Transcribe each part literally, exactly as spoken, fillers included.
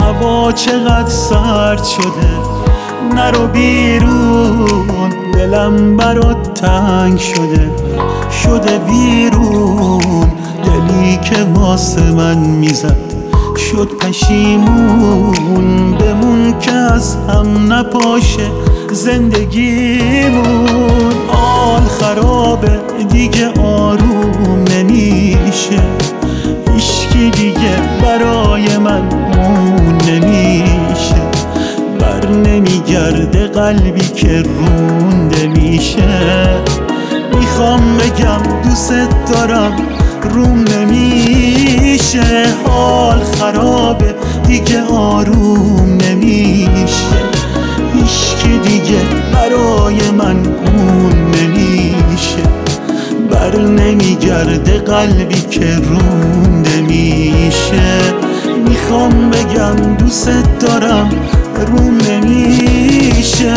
هوا چقدر سرد شده، نرو بیرون دلم برات تنگ شده. شده ویرون دلی که واسه من میزد، شد پشیمون بمون که از هم نپاشه زندگیمون. حال خرابه دیگه آروم نمیشه، هیچکی دیگه برای من اون نمیشه. بر نمیگرده قلبی که رونده میشه. میخوام بگم دوست دارم روم نمیشه. حال خرابه دیگه آروم نمیشه، هیچکی دیگه برای من اون نمیشه. بر نمیگرده قلبی که رونده میشه. میخوام بگم دوست دارم روم نمیشه.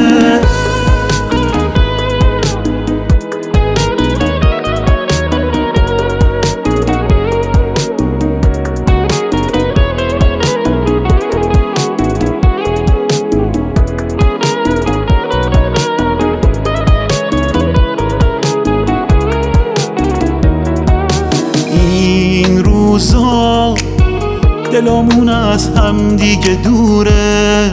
این روزا دلمون از هم دیگه دوره،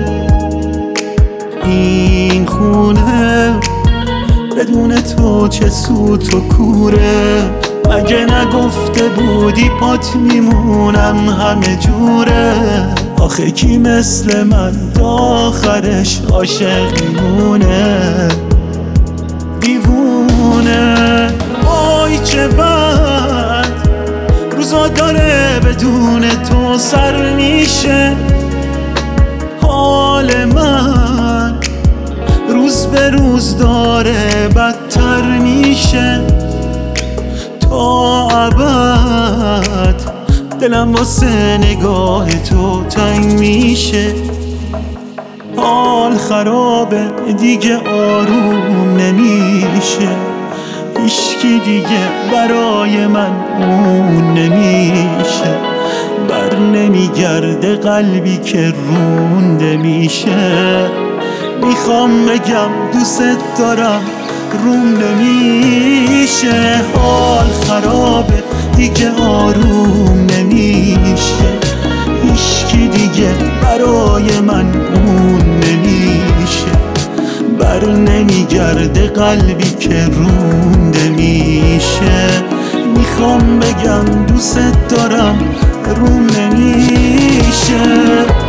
این خونه بدون تو چه سوت و کوره. مگه نگفته بودی پات میمونم همه جوره؟ آخه کی مثل من تا آخرش عاشق میمونه؟ دیوونه وای چه بد روزا داره بدون تو سر میشه. حال من روز به روز داره بدتر میشه. تا ابد دلم واسه نگاه تو تنگ میشه. حال خرابه دیگه آروم نمیشه، هیچکی دیگه برای من اون نمیشه. بر نمیگرده قلبی که رونده میشه. میخوام بگم دوست دارم روم نمیشه. حال خرابه دیگه آروم نمیشه، هیچکی دیگه برای من اون نمیشه. بر نمیگرده قلبی که رونده میشه. میخوام بگم دوست دارم روم نمیشه.